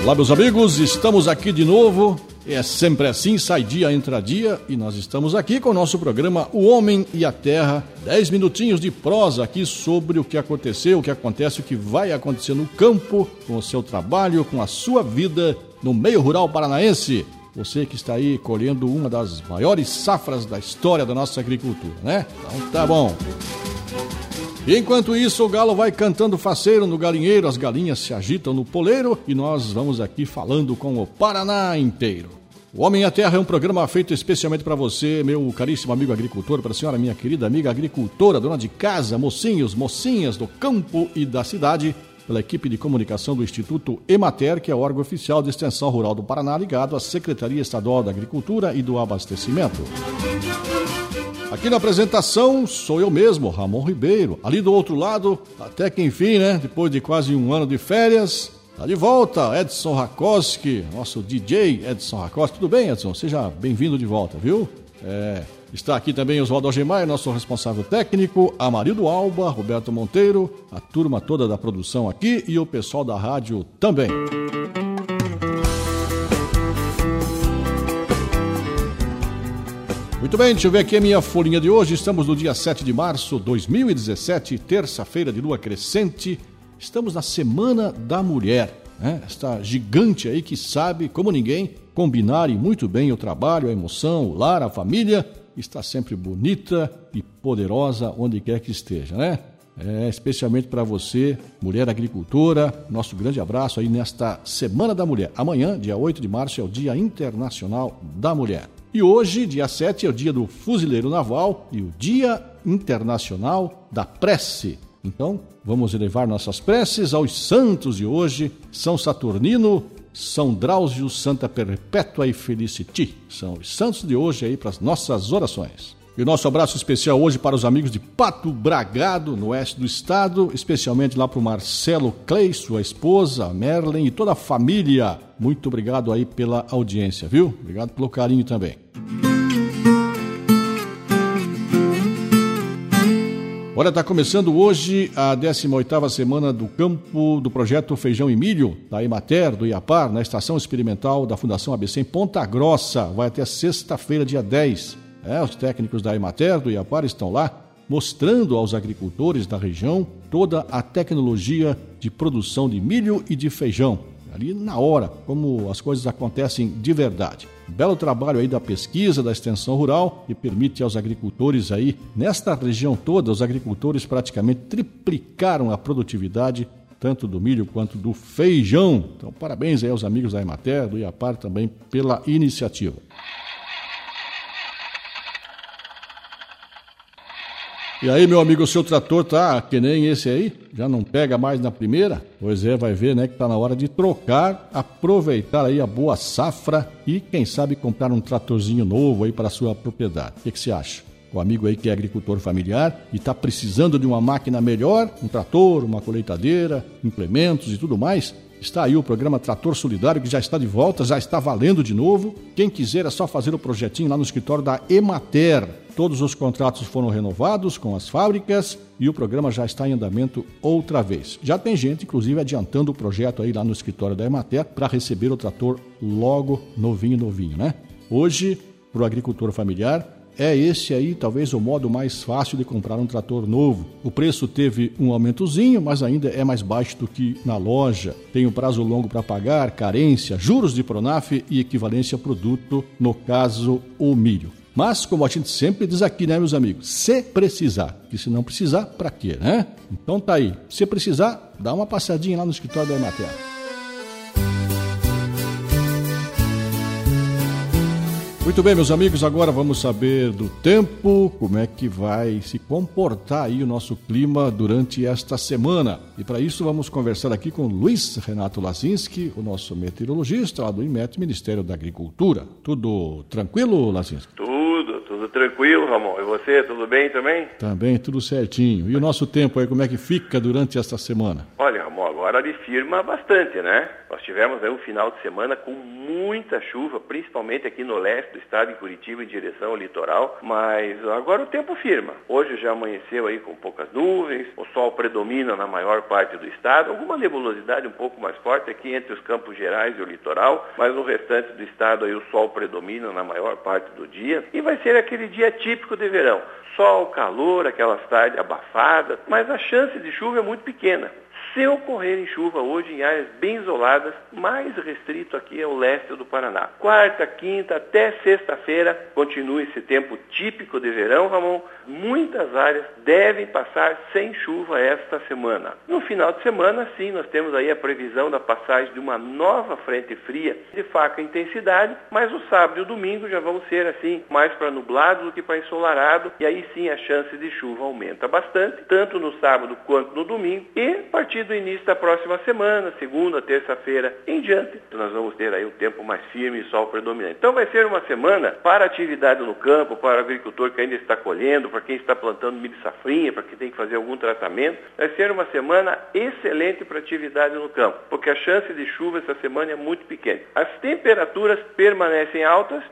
Olá, meus amigos, estamos aqui de novo. É sempre assim, sai dia, entra dia, e nós estamos aqui com o nosso programa O Homem e a Terra. 10 minutinhos de prosa aqui sobre o que aconteceu, o que acontece, o que vai acontecer no campo, com o seu trabalho, com a sua vida no meio rural paranaense. Você que está aí colhendo uma das maiores safras da história da nossa agricultura, né? Então tá bom. E enquanto isso, o galo vai cantando faceiro no galinheiro, as galinhas se agitam no poleiro e nós vamos aqui falando com o Paraná inteiro. O Homem e a Terra é um programa feito especialmente para você, meu caríssimo amigo agricultor, para a senhora, minha querida amiga agricultora, dona de casa, mocinhos, mocinhas do campo e da cidade, pela equipe de comunicação do Instituto Emater, que é o órgão oficial de extensão rural do Paraná, ligado à Secretaria Estadual da Agricultura e do Abastecimento. Aqui na apresentação sou eu mesmo, Ramon Ribeiro. Ali do outro lado, até que enfim, né? Depois de quase um ano de férias, tá de volta Edson Rakoski, nosso DJ Edson Rakoski. Tudo bem, Edson? Seja bem-vindo de volta, viu? Está aqui também Oswaldo Algemar, nosso responsável técnico, Amarildo Alba, Roberto Monteiro, a turma toda da produção aqui e o pessoal da rádio também. Muito bem, deixa eu ver aqui a minha folhinha de hoje. Estamos no dia 7 de março de 2017, terça-feira de lua crescente. Estamos na Semana da Mulher, né? Esta gigante aí que sabe, como ninguém, combinar e muito bem o trabalho, a emoção, o lar, a família. Está sempre bonita e poderosa onde quer que esteja, né? Especialmente para você, mulher agricultora, nosso grande abraço aí nesta Semana da Mulher. Amanhã, dia 8 de março, é o Dia Internacional da Mulher. E hoje, dia 7, é o dia do Fuzileiro Naval e o Dia Internacional da Prece. Então, vamos elevar nossas preces aos santos de hoje, São Saturnino, São Drauzio, Santa Perpétua e Felicity. São os santos de hoje aí para as nossas orações. E o nosso abraço especial hoje para os amigos de Pato Bragado, no oeste do estado, especialmente lá para o Marcelo Clay, sua esposa, a Merlin e toda a família. Muito obrigado aí pela audiência, viu? Obrigado pelo carinho também. Olha, está começando hoje a 18ª semana do campo do projeto Feijão e Milho, da Emater, do Iapar, na estação experimental da Fundação ABC em Ponta Grossa. Vai até sexta-feira, dia 10. Os técnicos da Emater, do Iapar, estão lá mostrando aos agricultores da região toda a tecnologia de produção de milho e de feijão. Ali na hora, como as coisas acontecem de verdade. Belo trabalho aí da pesquisa, da extensão rural, que permite aos agricultores aí, nesta região toda, os agricultores praticamente triplicaram a produtividade, tanto do milho quanto do feijão. Então, parabéns aí aos amigos da Emater, do Iapar também, pela iniciativa. E aí, meu amigo, o seu trator tá que nem esse aí? Já não pega mais na primeira? Pois é, vai ver, né, que tá na hora de trocar, aproveitar aí a boa safra e, quem sabe, comprar um tratorzinho novo aí para a sua propriedade. O que você acha? O amigo aí que é agricultor familiar e tá precisando de uma máquina melhor, um trator, uma colheitadeira, implementos e tudo mais, está aí o programa Trator Solidário, que já está de volta, já está valendo de novo. Quem quiser é só fazer o projetinho lá no escritório da Emater. Todos os contratos foram renovados com as fábricas e o programa já está em andamento outra vez. Já tem gente, inclusive, adiantando o projeto aí lá no escritório da Emater para receber o trator logo novinho, né? Hoje, para o agricultor familiar, é esse aí talvez o modo mais fácil de comprar um trator novo. O preço teve um aumentozinho, mas ainda é mais baixo do que na loja. Tem um prazo longo para pagar, carência, juros de Pronaf e equivalência produto, no caso, o milho. Mas, como a gente sempre diz aqui, né, meus amigos? Se precisar. E se não precisar, pra quê, né? Então tá aí. Se precisar, dá uma passadinha lá no escritório da Emater. Muito bem, meus amigos, agora vamos saber do tempo, como é que vai se comportar aí o nosso clima durante esta semana. E para isso vamos conversar aqui com Luiz Renato Lazinski, o nosso meteorologista lá do IMET, Ministério da Agricultura. Tudo tranquilo, Lazinski? Tudo tranquilo, Ramon. E você, tudo bem também? Também, tudo certinho. E o nosso tempo aí, como é que fica durante esta semana? Olha, Ramon, agora agora ele firma bastante, né? Nós tivemos aí um final de semana com muita chuva, principalmente aqui no leste do estado, em Curitiba, em direção ao litoral, mas agora o tempo firma. Hoje já amanheceu aí com poucas nuvens, o sol predomina na maior parte do estado, alguma nebulosidade um pouco mais forte aqui entre os Campos Gerais e o litoral, mas no restante do estado aí o sol predomina na maior parte do dia e vai ser aquele dia típico de verão. Sol, calor, aquelas tardes abafadas, mas a chance de chuva é muito pequena. Se ocorrer em chuva hoje em áreas bem isoladas, mais restrito aqui é o leste do Paraná. Quarta, quinta, até sexta-feira, continua esse tempo típico de verão, Ramon. Muitas áreas devem passar sem chuva esta semana. No final de semana, sim, nós temos aí a previsão da passagem de uma nova frente fria de fraca intensidade, mas o sábado e o domingo já vão ser assim, mais para nublado do que para ensolarado, e aí sim a chance de chuva aumenta bastante, tanto no sábado quanto no domingo, e a partir do início da próxima semana, segunda, terça-feira em diante, nós vamos ter aí um tempo mais firme e sol predominante. Então vai ser uma semana para atividade no campo, para o agricultor que ainda está colhendo, para quem está plantando milho safrinha, para quem tem que fazer algum tratamento. Vai ser uma semana excelente para atividade no campo, porque a chance de chuva essa semana é muito pequena. As temperaturas permanecem altas